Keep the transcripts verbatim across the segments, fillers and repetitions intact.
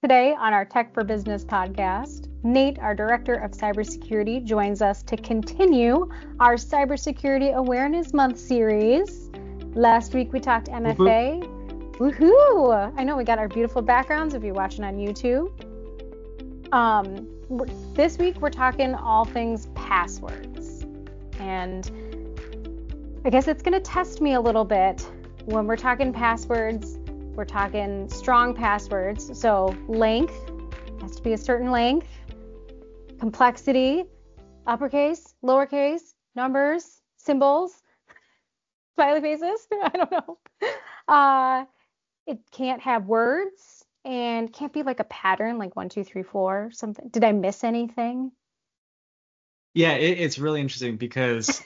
Today on our Tech for Business podcast, Nate, our Director of Cybersecurity, joins us to continue our Cybersecurity Awareness Month series. Last week we talked M F A. Woohoo! I know we got our beautiful backgrounds if you're watching on YouTube. Um, this week we're talking all things passwords. And I guess it's going to test me a little bit when we're talking passwords. We're talking strong passwords. So length has to be a certain length, complexity, uppercase, lowercase, numbers, symbols, smiley faces. I don't know. Uh, it can't have words and can't be like a pattern, like one, two, three, four, something. Did I miss anything? Yeah, it, it's really interesting because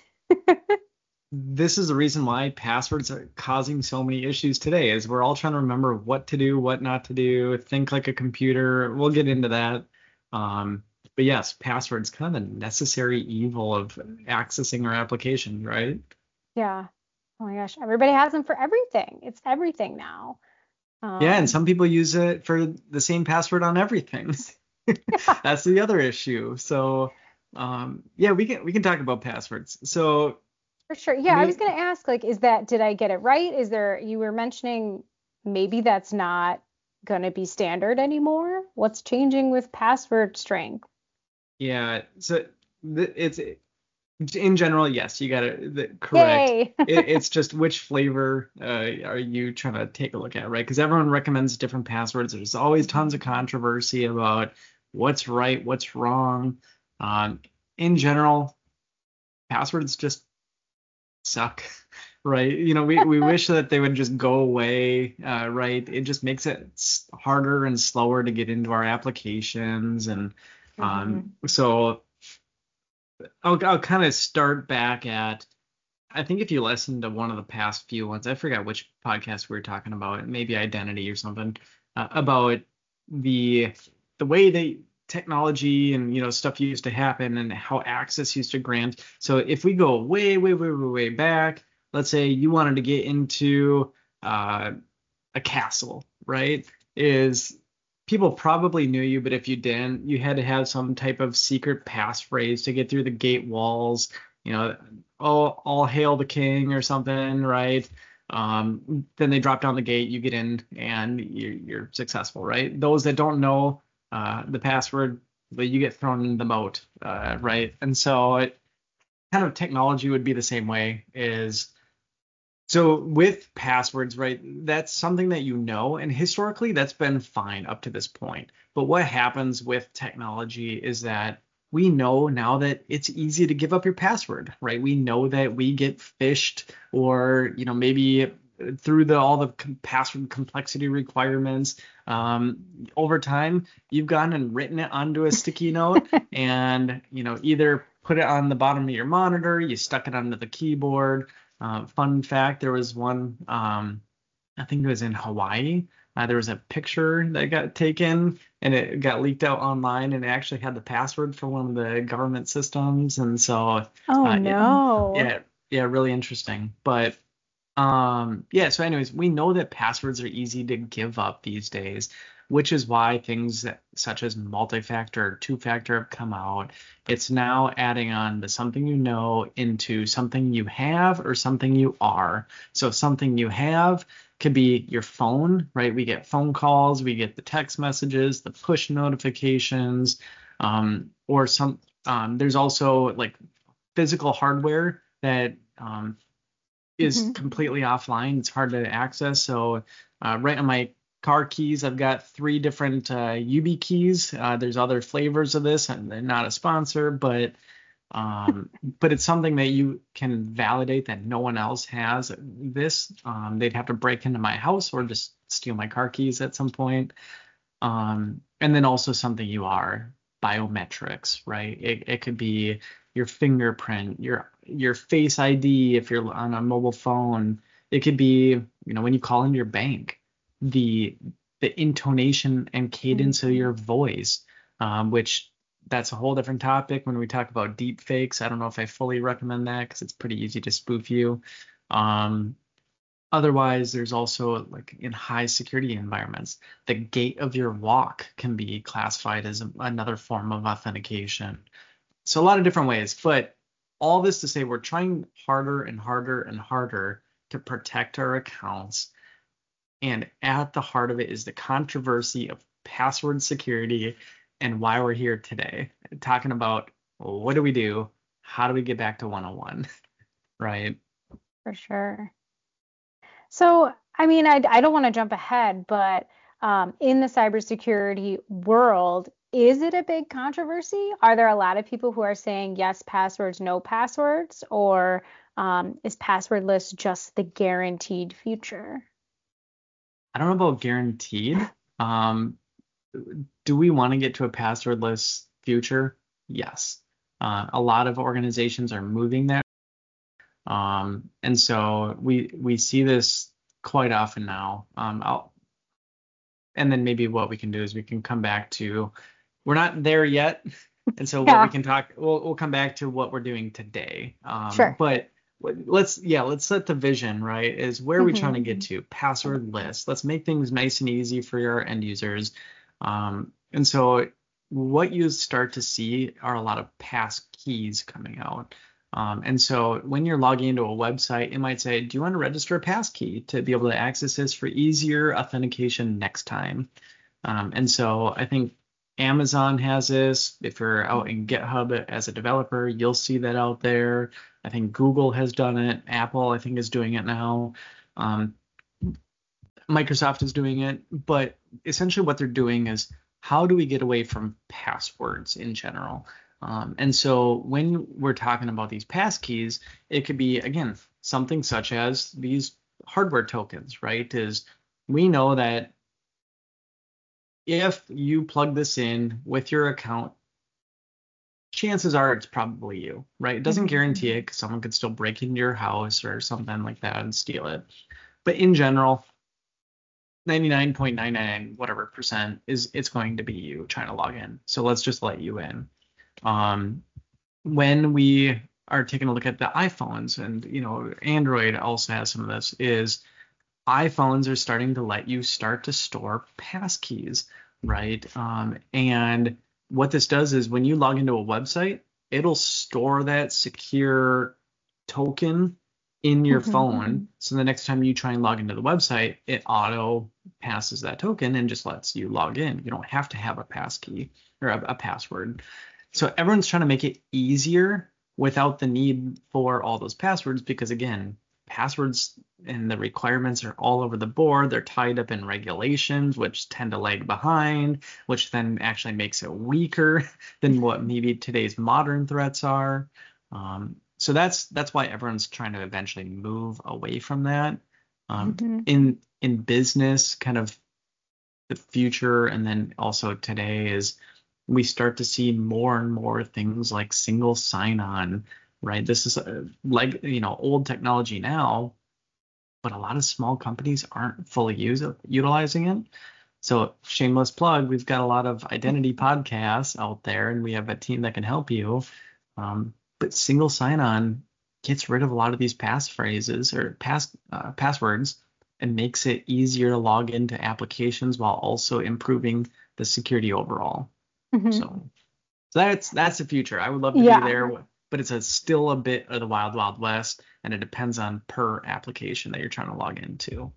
this is the reason why passwords are causing so many issues today is we're all trying to remember what to do, what not to do, think like a computer. We'll get into that. Um, but yes, passwords kind of a necessary evil of accessing our application, right? Yeah. Oh my gosh. Everybody has them for everything. It's everything now. Um, yeah, and some people use it for the same password on everything. yeah. That's the other issue. So um, yeah, we can we can talk about passwords. So For sure. Yeah, I was going to ask, like, is that, did I get it right? Is there, you were mentioning maybe that's not going to be standard anymore? What's changing with password strength? Yeah, so th- it's in general, yes, you got it correct. Yay! it, it's just which flavor uh, are you trying to take a look at, right? Because everyone recommends different passwords. There's always tons of controversy about what's right, what's wrong. Um, in general, passwords just suck, right? You know, we, we wish that they would just go away, uh, right? It just makes it harder and slower to get into our applications. And um, mm-hmm. so I'll, I'll kind of start back at, I think if you listen to one of the past few ones, I forgot which podcast we were talking about, maybe identity or something, uh, about the the way that technology and, you know, stuff used to happen and how access used to grant. So if we go way, way, way, way, way back, let's say you wanted to get into uh, a castle, right? Is people probably knew you, but if you didn't, you had to have some type of secret passphrase to get through the gate walls. You know, all, all hail the king or something, right? Um, then they drop down the gate, you get in, and you're, you're successful, right? Those that don't know uh, the password, but you get thrown in the moat, uh, right? And so it kind of technology would be the same way. Is so with passwords, right? That's something that you know, and historically that's been fine up to this point. But what happens with technology is that we know now that it's easy to give up your password, right? We know that we get phished, or, you know, maybe through the all the password complexity requirements. Um, over time, you've gone and written it onto a sticky note, and, you know, either put it on the bottom of your monitor, you stuck it onto the keyboard. Uh, fun fact: there was one, um, I think it was in Hawaii. Uh, there was a picture that got taken and it got leaked out online, and it actually had the password for one of the government systems. And so, oh uh, no, it, yeah, yeah, really interesting. But um, yeah, so anyways, we know that passwords are easy to give up these days, which is why things that, such as multi-factor or two-factor have come out. It's now adding on to something you know into something you have or something you are. So something you have could be your phone, right? We get phone calls, we get the text messages, the push notifications, um, or some. Um, there's also like physical hardware that um, is mm-hmm. completely offline. It's hard to access. So uh, right on my car keys, I've got three different uh, YubiKeys. Uh, there's other flavors of this, and they're not a sponsor, but um, but it's something that you can validate that no one else has this. Um, they'd have to break into my house or just steal my car keys at some point. Um, and then also something you are, biometrics, right? It, it could be your fingerprint, your your Face I D if you're on a mobile phone. It could be, you know, when you call into your bank, the the intonation and cadence mm-hmm. of your voice, um, which that's a whole different topic when we talk about deep fakes. I don't know if I fully recommend that because it's pretty easy to spoof you. Um, Otherwise, there's also like in high security environments, the gait of your walk can be classified as a, another form of authentication. So a lot of different ways, but all this to say we're trying harder and harder and harder to protect our accounts. And at the heart of it is the controversy of password security and why we're here today, talking about, well, what do we do? How do we get back to one oh one? Right? For sure. So, I mean, I, I don't want to jump ahead, but um, in the cybersecurity world, is it a big controversy? Are there a lot of people who are saying yes, passwords, no passwords, or um, is passwordless just the guaranteed future? I don't know about guaranteed. Um, do we want to get to a passwordless future? Yes. Uh, a lot of organizations are moving that. Um, and so we we see this quite often now. Um, I'll, and then maybe what we can do is we can come back to, we're not there yet. And so what Yeah, we can talk, we'll, we'll come back to what we're doing today. Um, sure. but let's, yeah, let's set the vision, right? Is where are we trying to Hmm. get to? Passwordless. Let's make things nice and easy for your end users. Um, and so what you start to see are a lot of pass keys coming out. Um, and so when you're logging into a website, it might say, do you want to register a pass key to be able to access this for easier authentication next time? Um, and so I think Amazon has this. If you're out in GitHub as a developer, you'll see that out there. I think Google has done it. Apple, I think, is doing it now. Um, Microsoft is doing it. But essentially what they're doing is, how do we get away from passwords in general? Um, and so when we're talking about these pass keys, it could be, again, something such as these hardware tokens, right? Is we know that if you plug this in with your account, chances are it's probably you, right? It doesn't Hmm. guarantee it because someone could still break into your house or something like that and steal it. But in general, ninety-nine point nine nine whatever percent is it's going to be you trying to log in. So let's just let you in. Um, when we are taking a look at the iPhones, and you know, Android also has some of this, is iPhones are starting to let you start to store passkeys, right? Um, and what this does is when you log into a website, it'll store that secure token in your Hmm. phone. So the next time you try and log into the website, it auto passes that token and just lets you log in. You don't have to have a passkey or a, a password. So everyone's trying to make it easier without the need for all those passwords because, again, passwords and the requirements are all over the board. They're tied up in regulations, which tend to lag behind, which then actually makes it weaker than what maybe today's modern threats are. Um, so that's that's why everyone's trying to eventually move away from that. Um, Hmm. in in business, kind of the future, and then also today is we start to see more and more things like single sign-on, right? This is a, like you know old technology now, but a lot of small companies aren't fully use, utilizing it. So shameless plug, we've got a lot of identity podcasts out there, and we have a team that can help you. Um, but single sign-on gets rid of a lot of these passphrases or pass uh, passwords and makes it easier to log into applications while also improving the security overall. Hmm. So, so that's that's the future. I would love to be Yeah, there, but it's a, still a bit of the wild, wild west, and it depends on per application that you're trying to log into.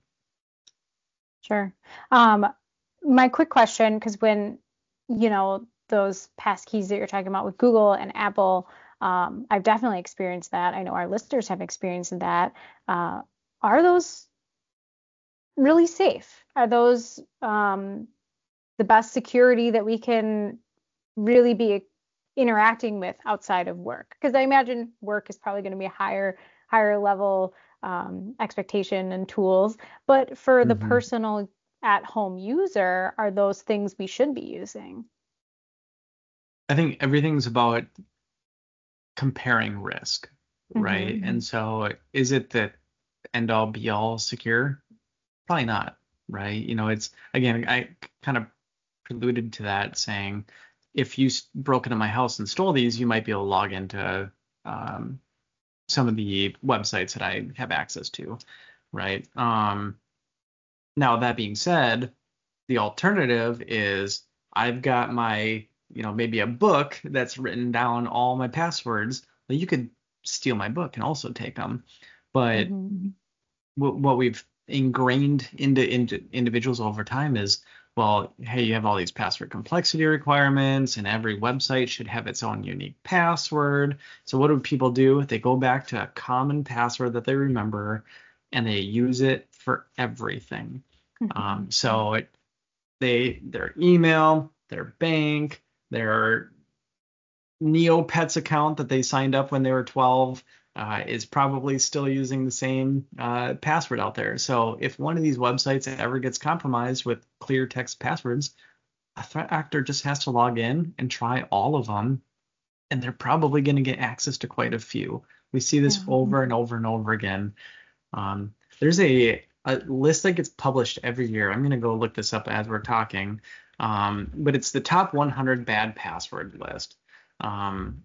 sure. Um, my quick question, because when, you know, those passkeys that you're talking about with Google and Apple, um, I've definitely experienced that. I know our listeners have experienced that. Uh, are those really safe? Are those um, the best security that we can really be interacting with outside of work? Because I imagine work is probably going to be a higher higher level um, expectation and tools, but for the hmm personal at home user, are those things we should be using? I think everything's about comparing risk, right? Hmm. And so is it the end all be all secure? Probably not, right? You know, it's again, I kind of preluded to that saying if you s- broke into my house and stole these, you might be able to log into um, some of the websites that I have access to. right? Um, now that being said, the alternative is I've got my, you know, maybe a book that's written down all my passwords. Well, you could steal my book and also take them. But Mm-hmm. what, what we've ingrained into, into individuals over time is, well, hey, you have all these password complexity requirements, and every website should have its own unique password. So what do people do? They go back to a common password that they remember, and they use it for everything. Mm-hmm. Um, so it, they their email, their bank, their Neopets account that they signed up when they were twelve uh, is probably still using the same uh, password out there. So if one of these websites ever gets compromised with clear text passwords, a threat actor just has to log in and try all of them, and they're probably going to get access to quite a few. We see this Yeah. over and over and over again. Um, there's a, a list that gets published every year. I'm going to go look this up as we're talking, um, but it's the top one hundred bad password list. Um,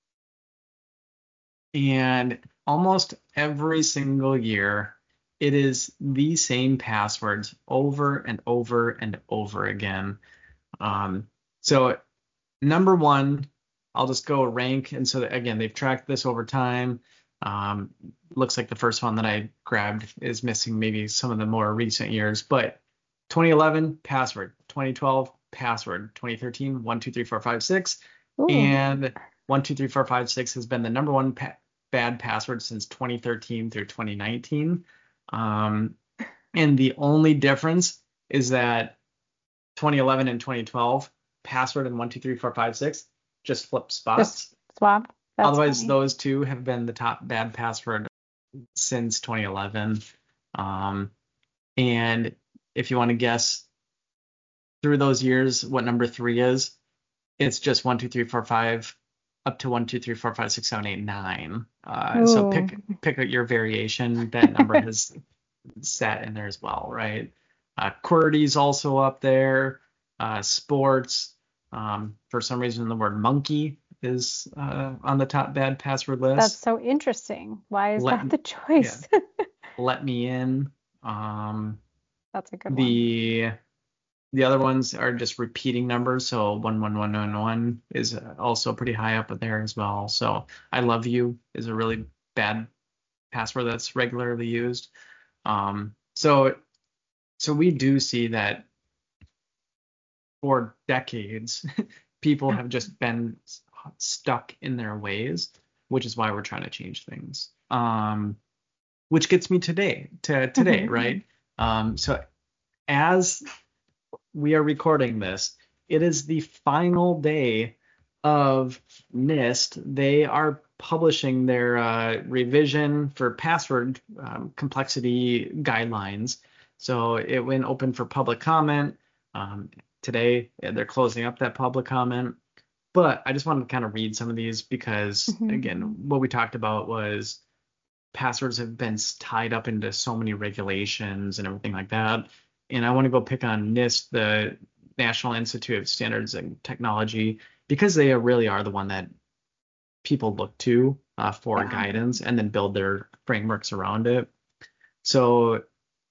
and almost every single year, it is the same passwords over and over and over again. Um, so number one, I'll just go rank. And so again, they've tracked this over time. Um, looks like the first one that I grabbed is missing maybe some of the more recent years, but twenty eleven password, twenty twelve password, twenty thirteen one two three four five six, Ooh. and one two three four five six has been the number one pa- bad password since twenty thirteen through twenty nineteen. Um, and the only difference is that twenty eleven and twenty twelve password and one two three four five six just flip spots. Just swap. That's Otherwise, funny. those two have been the top bad password since twenty eleven. Um, and if you want to guess through those years what number three is, it's just one two three four five up to one two three four five six seven eight nine. Uh, so pick pick out your variation. That number has sat in there as well, right? Uh, QWERTY's also up there. Uh, sports. Um, for some reason, the word monkey is uh, on the top bad password list. That's so interesting. Why is Let that the choice? Yeah. Let me in. Um, That's a good the, one. The other ones are just repeating numbers. So one one one one one is also pretty high up there as well. So I love you is a really bad password that's regularly used. Um, so so we do see that for decades, people have just been stuck in their ways, which is why we're trying to change things. Um, which gets me today to today, Mm-hmm. right? Um, so as we are recording this, it is the final day of NIST. They are publishing their uh, revision for password um, complexity guidelines. So it went open for public comment. Um, today, they're closing up that public comment. But I just wanted to kind of read some of these because, Mm-hmm. again, what we talked about was passwords have been tied up into so many regulations and everything like that. And I want to go pick on NIST, the National Institute of Standards and Technology, because they really are the one that people look to uh, for Yeah. guidance and then build their frameworks around it. So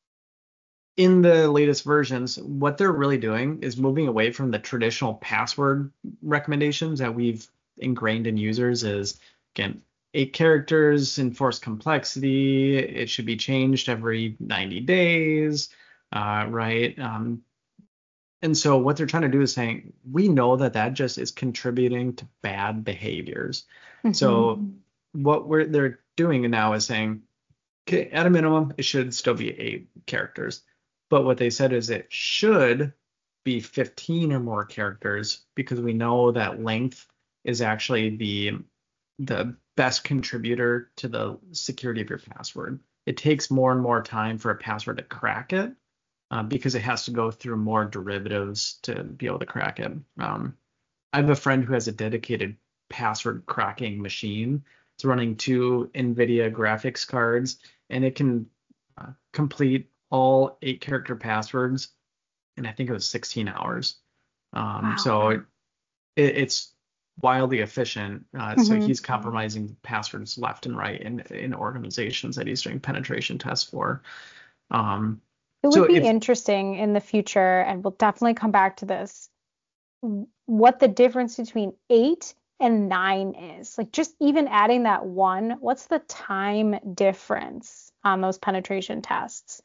in the latest versions, what they're really doing is moving away from the traditional password recommendations that we've ingrained in users is, again, eight characters, enforce complexity, it should be changed every ninety days, uh, right? Um, and so what they're trying to do is saying, we know that that just is contributing to bad behaviors. Mm-hmm. So what we're they're doing now is saying, okay, at a minimum, it should still be eight characters. But what they said is it should be fifteen or more characters because we know that length is actually the the best contributor to the security of your password. It takes more and more time for a password to crack it uh, because it has to go through more derivatives to be able to crack it. Um, I have a friend who has a dedicated password cracking machine. It's running two NVIDIA graphics cards, and it can uh, complete all eight character passwords in I think it was sixteen hours. Um, Wow. so it, it's wildly efficient. Uh, so Mm-hmm. he's compromising passwords left and right in, in organizations that he's doing penetration tests for. Um, It so would be if interesting in the future, and we'll definitely come back to this, what the difference between eight and nine is. Like just even adding that one, what's the time difference on those penetration tests?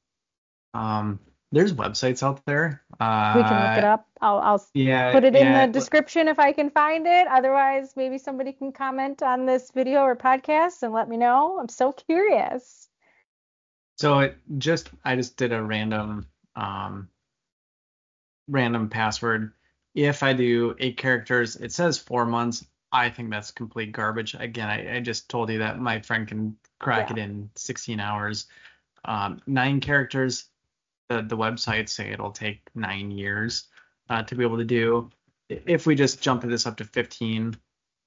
um, there's websites out there. We can look it Uh, up. I'll I'll yeah, put it in the yeah. description if I can find it. Otherwise, maybe somebody can comment on this video or podcast and let me know. I'm so curious. So it just I just did a random um random password. If I do eight characters, it says four months. I think that's complete garbage. Again, I, I just told you that my friend can crack Yeah. it in sixteen hours. Um, nine characters, the, the websites say it'll take nine years uh, to be able to do. If we just jump this up to fifteen,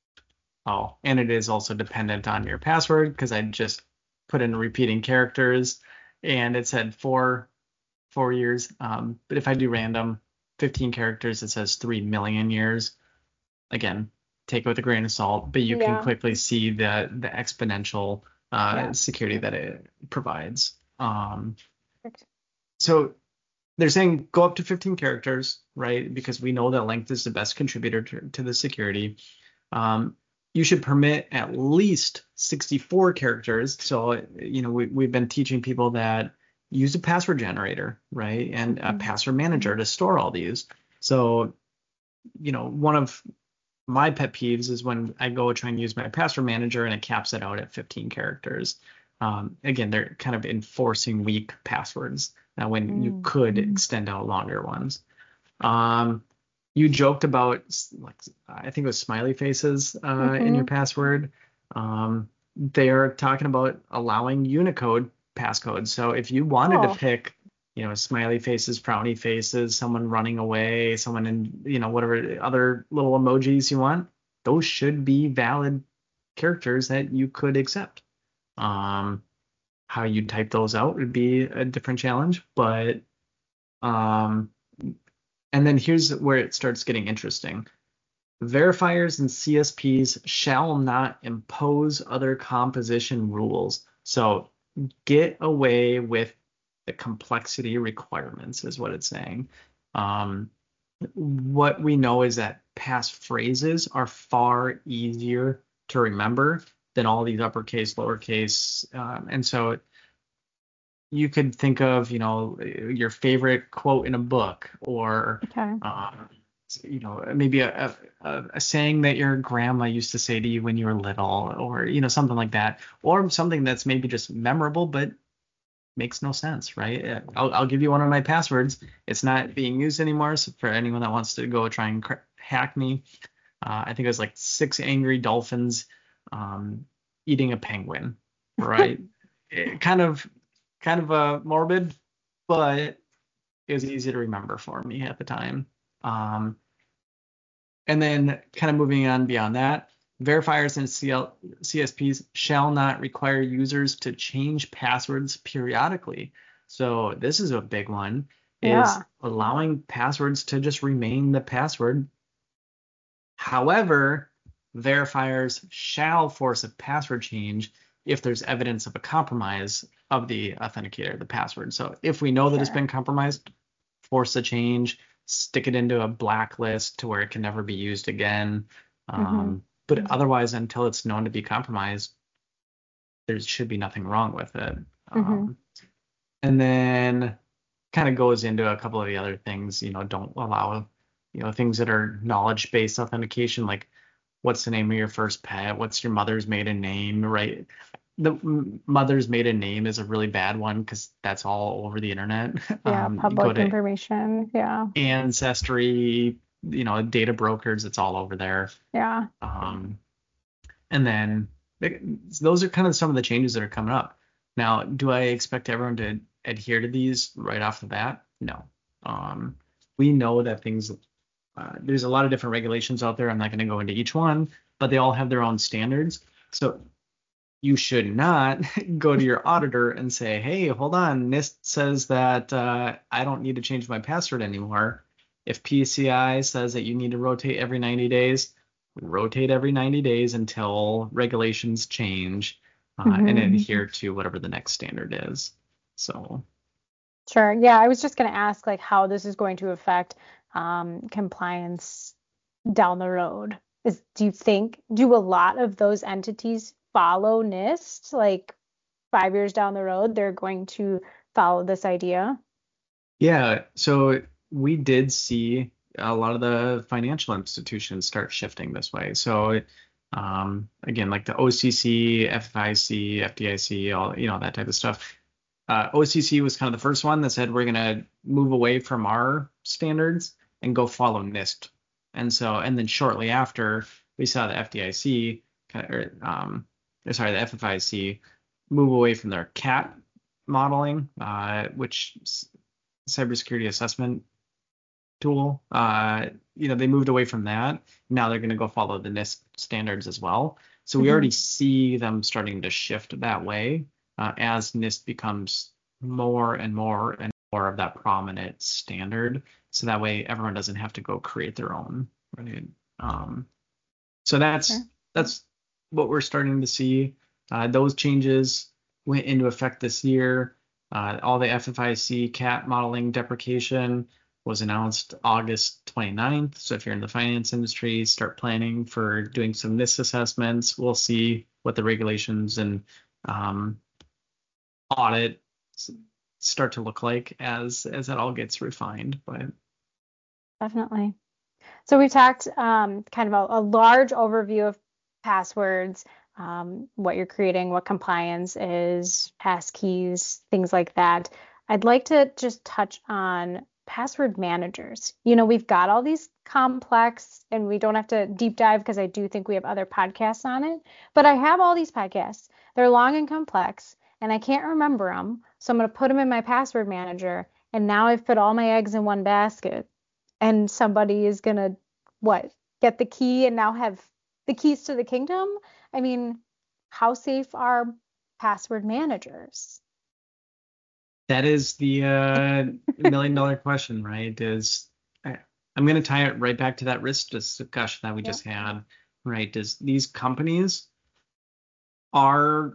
oh, and it is also dependent on your password because I just put in repeating characters and it said four four years. Um, but if I do random fifteen characters, it says three million years. Again, take it with a grain of salt, but you can Yeah. quickly see the the exponential uh, Yeah. security that it provides. Um, Perfect. so they're saying go up to fifteen characters, right? Because we know that length is the best contributor to, to the security. Um, you should permit at least sixty-four characters. So, you know, we, we've been teaching people that use a password generator, right? And a Mhm. password manager to store all these. So, you know, one of my pet peeves is when I go try and use my password manager and it caps it out at fifteen characters. Um, again, they're kind of enforcing weak passwords now when you Mm. could extend out longer ones. Um, you joked about like I think it was smiley faces uh, Mhm. in your password. Um, they're talking about allowing Unicode passcodes. So if you wanted Oh. to pick, you know, smiley faces, frowny faces, someone running away, someone in, you know, whatever other little emojis you want, those should be valid characters that you could accept. Um, how you type those out would be a different challenge, but um, and then here's where it starts getting interesting. Verifiers and C S Ps shall not impose other composition rules. So get away with the complexity requirements is what it's saying. Um, what we know is that passphrases are far easier to remember than all these uppercase, lowercase. Um, and so you could think of, you know, your favorite quote in a book or, Okay. uh, you know, maybe a, a, a saying that your grandma used to say to you when you were little or, you know, something like that, or something that's maybe just memorable, but makes no sense, right? I'll, I'll give you one of my passwords. It's not being used anymore. So for anyone that wants to go try and cr- hack me, uh, I think it was like six angry dolphins um, eating a penguin, right? It kind of kind of uh, morbid, but it was easy to remember for me at the time. Um, and then kind of moving on beyond that, verifiers and C L- C S Ps shall not require users to change passwords periodically. So this is a big one, is Yeah. allowing passwords to just remain the password. However, verifiers shall force a password change if there's evidence of a compromise of the authenticator, the password. So if we know that it's Sure. been compromised, force a change, stick it into a blacklist to where it can never be used again. Mhm. Um, but otherwise, until it's known to be compromised, there should be nothing wrong with it. Mhm. Um, and then kind of goes into a couple of the other things, you know, don't allow, you know, things that are knowledge-based authentication, like what's the name of your first pet? What's your mother's maiden name, right? The m- mother's maiden name is a really bad one because that's all over the internet. Yeah. Um, you go Public to information. Yeah. Ancestry, you know, data brokers, it's all over there. Yeah. Um, and then th- those are kind of some of the changes that are coming up. Now, do I expect everyone to adhere to these right off the bat? No. Um, we know that things, uh, there's a lot of different regulations out there. I'm not going to go into each one, but they all have their own standards. So you should not go to your auditor and say, hey, hold on, NIST says that uh, I don't need to change my password anymore. If P C I says that you need to rotate every ninety days, rotate every ninety days until regulations change, uh, Mm-hmm. and adhere to whatever the next standard is. So. Sure. Yeah, I was just going to ask like how this is going to affect um, compliance down the road. Is do you think do a lot of those entities follow NIST? Like five years down the road, they're going to follow this idea? Yeah, so we did see a lot of the financial institutions start shifting this way. So, um, again, like the O C C, F I C, F D I C, all you know that type of stuff. Uh, O C C was kind of the first one that said we're gonna move away from our standards and go follow NIST. And so, and then shortly after, we saw the F D I C, kind of, or, um, sorry, the F F I C move away from their CAT modeling, uh, which cybersecurity assessment tool. Uh, you know, they moved away from that. Now they're going to go follow the NIST standards as well. So we Mm-hmm. already see them starting to shift that way uh, as NIST becomes more and more and more of that prominent standard. So that way everyone doesn't have to go create their own. Right. Um, so that's Sure. that's what we're starting to see. Uh, those changes went into effect this year. Uh, all the F F I C CAT modeling deprecation was announced August twenty-ninth. So if you're in the finance industry, start planning for doing some NIST assessments. We'll see what the regulations and um, audit start to look like as as that all gets refined. But Definitely. So we talked um, kind of a, a large overview of passwords, um, what you're creating, what compliance is, passkeys, things like that. I'd like to just touch on password managers. You know, we've got all these complex, and we don't have to deep dive because I do think we have other podcasts on it. But I have all these podcasts. They're long and complex, and I can't remember them. So I'm going to put them in my password manager. And now I've put all my eggs in one basket. And somebody is going to, what, get the key and now have the keys to the kingdom? I mean, how safe are password managers? that is the uh, million dollar question, right? Is I, I'm going to tie it right back to that risk discussion that we Yep. just had, right? Is these companies are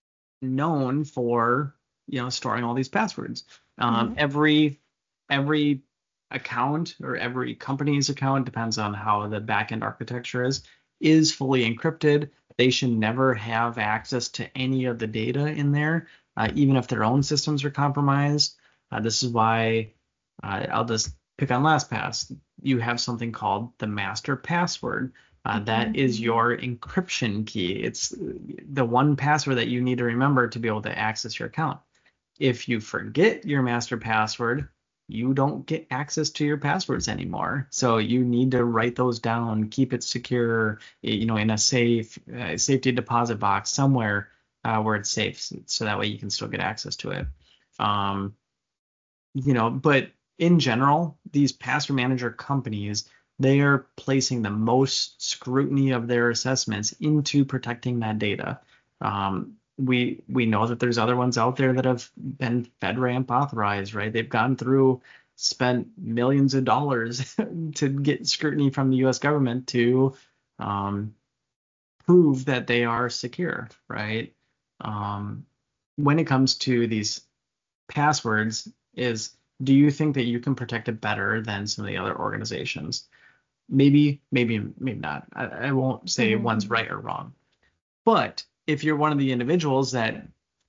known for, you know, storing all these passwords. Um, Mm-hmm. every every account or every company's account, depends on how the backend architecture is, is fully encrypted. They should never have access to any of the data in there, uh, even if their own systems are compromised. Uh, this is why uh, I'll just pick on LastPass. You have something called the master password. Uh, that is your encryption key. It's the one password that you need to remember to be able to access your account. If you forget your master password, you don't get access to your passwords anymore. So you need to write those down, keep it secure, you know, in a safe uh, safety deposit box somewhere uh, where it's safe, so that way you can still get access to it. Um, you know, but in general, these password manager companies, they are placing the most scrutiny of their assessments into protecting that data. Um, we we know that there's other ones out there that have been FedRAMP authorized, right? They've gone through, spent millions of dollars to get scrutiny from the U S government to um, prove that they are secure, right? Um, when it comes to these passwords, is do you think that you can protect it better than some of the other organizations? Maybe, maybe, maybe not. I, I won't say Mm-hmm. one's right or wrong. But if you're one of the individuals that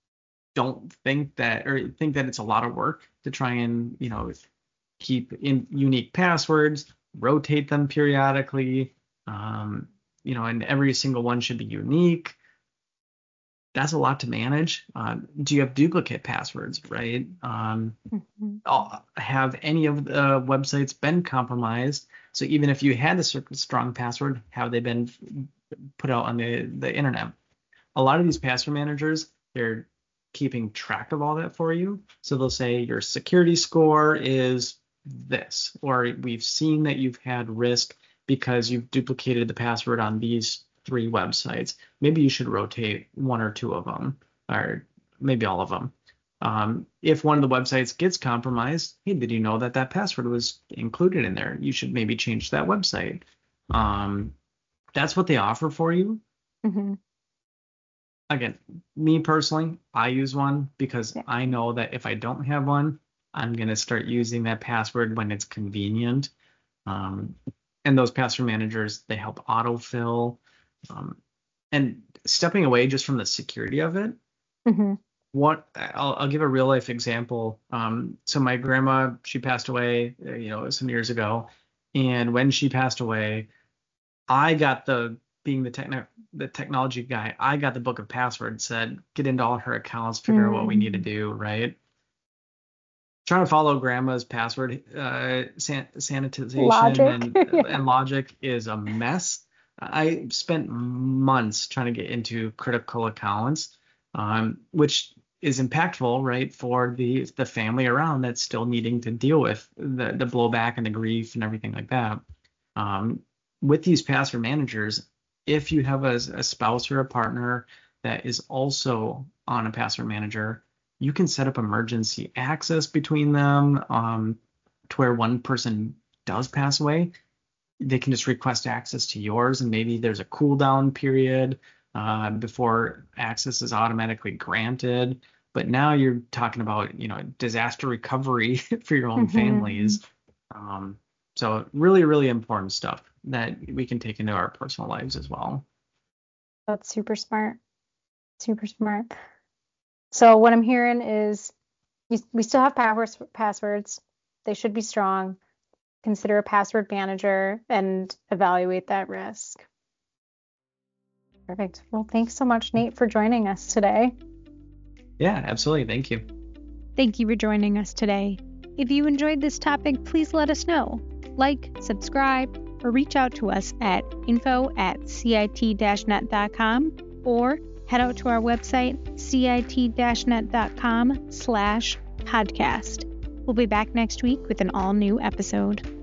don't think that, or think that it's a lot of work to try and, you know, keep in unique passwords, rotate them periodically, um, you know, and every single one should be unique. That's a lot to manage. Um, do you have duplicate passwords, right? Um, Mm-hmm. have any of the websites been compromised? So even if you had a strong password, have they been put out on the, the internet? A lot of these password managers, they're keeping track of all that for you. So they'll say your security score is this, or we've seen that you've had risk because you've duplicated the password on these three websites. Maybe you should rotate one or two of them, or maybe all of them. Um, if one of the websites gets compromised, hey, did you know that that password was included in there? You should maybe change that website. Um, that's what they offer for you. Mm-hmm. Again, me personally, I use one because Yeah. I know that if I don't have one, I'm going to start using that password when it's convenient. Um, and those password managers, they help autofill. Um, and stepping away just from the security of it, Mm-hmm. what I'll, I'll give a real life example. Um, so my grandma, she passed away, uh, you know, some years ago. And when she passed away, I got the being the techno the technology guy, I got the book of passwords, said get into all her accounts, figure out what we need to do, right? Trying to follow grandma's password uh, san- sanitization Logic. and and logic is a mess. I spent months trying to get into critical accounts, um, which is impactful, right, for the the family around that's still needing to deal with the the blowback and the grief and everything like that. Um, with these password managers, if you have a, a spouse or a partner that is also on a password manager, you can set up emergency access between them, um, to where one person does pass away. They can just request access to yours, and maybe there's a cooldown period uh, before access is automatically granted. But now you're talking about, you know, disaster recovery for your own Mm-hmm. families. Um, so really, really important stuff that we can take into our personal lives as well. That's super smart. Super smart. So what I'm hearing is you, we still have passwords. Passwords. They should be strong. Consider a password manager and evaluate that risk. Perfect. Well, thanks so much, Nate, for joining us today. Yeah, absolutely. Thank you. Thank you for joining us today. If you enjoyed this topic, please let us know. Like, subscribe, or reach out to us at info at cit dash net dot com or head out to our website, cit dash net dot com slash podcast. We'll be back next week with an all-new episode.